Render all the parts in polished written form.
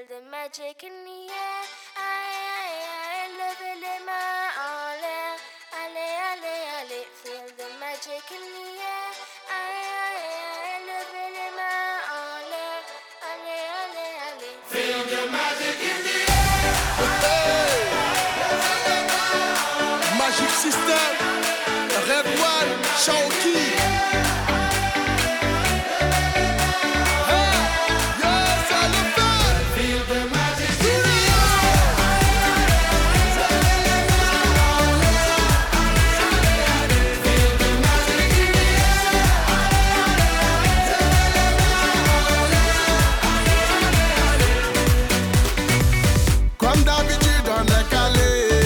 Feel the magic in the air. Aïe, aïe, aïe, levez les mains en l'air. Allez, allez, allez. Feel the magic in the air. Aïe, aïe, aïe, levez les mains en l'air. Allez, allez, allez. Feel the magic in the air. Magic System, Red One, Shaoki. Comme d'habitude on est calé,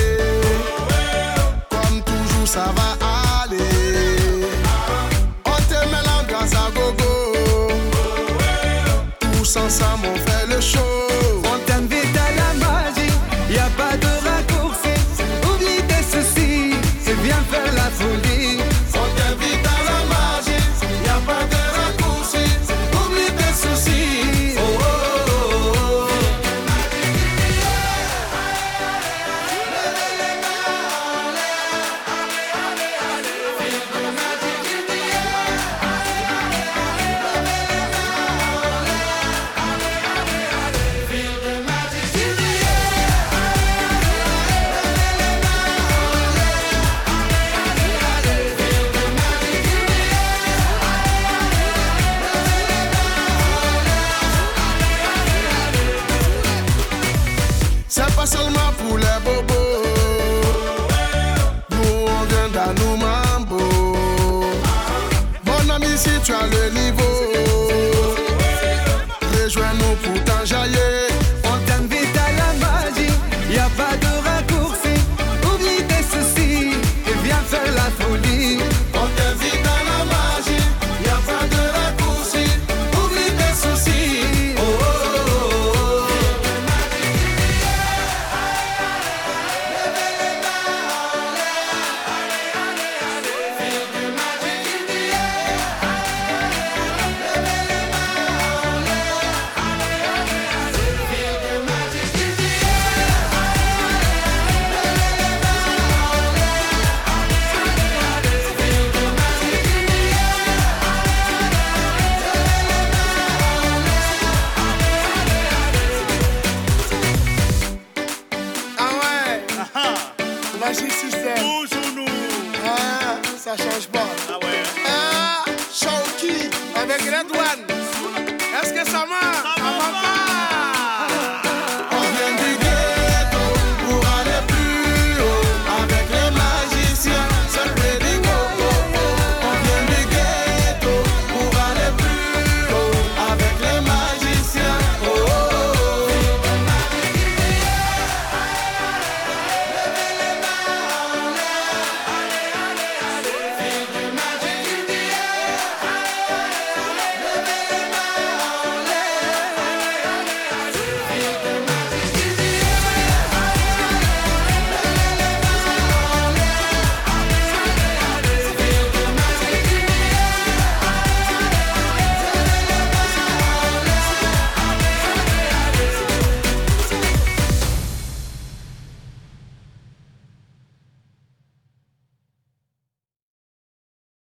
comme toujours ça va aller. On te met l'ambiance à gogo, tous ensemble on fait le show. On t'invite à la magie, y a pas de raccourci. Oublie tes soucis, et viens faire la folie. On t'invite à la magie, y a pas de raccourci. Oublie tes soucis. Oh, oh, oh, oh. C'est pas seulement pour les bobos, nous on vient d'Anou Mambo. Mon ami, si tu as le niveau, rejoins-nous pour t'enjailler.